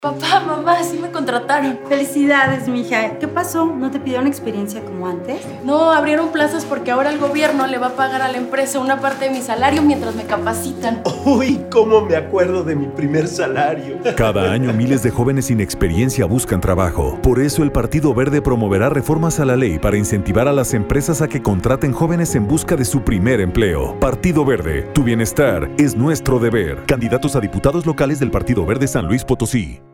Papá, mamá, sí me contrataron. Felicidades, mija. ¿Qué pasó? ¿No te pidieron experiencia como antes? No, abrieron plazas porque ahora el gobierno le va a pagar a la empresa una parte de mi salario mientras me capacitan. Uy, cómo me acuerdo de mi primer salario. Cada año miles de jóvenes sin experiencia buscan trabajo. Por eso el Partido Verde promoverá reformas a la ley para incentivar a las empresas a que contraten jóvenes en busca de su primer empleo. Partido Verde, tu bienestar es nuestro deber. Candidatos a diputados locales del Partido Verde San Luis Potosí.